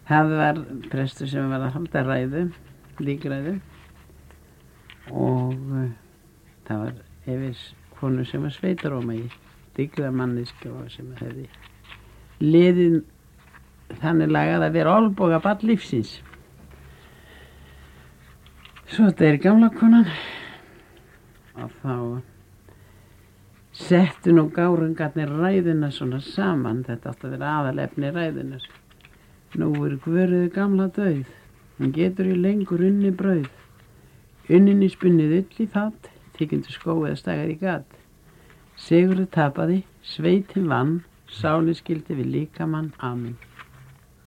Það var prestur sem var að halda ræðu, líkræðu, og það var yfir konu sem var sveitarómagi, dygðarmanniska sem hefði liðið þannig lagað að vera olnbogabarn lífsins. Svo þetta gamla konan og þá settu nú gárungarnir ræðuna svona saman, þetta átti að vera aðalefni ræðunar. Nú Guðröðu gamla dauð, hún getur í lengur unni brauð, unninni spunnið ull í fat, þykjandi skó eða stægar í gat. Sigurður tapaði, sveitin vann, sáli skildi við líkamann, amen.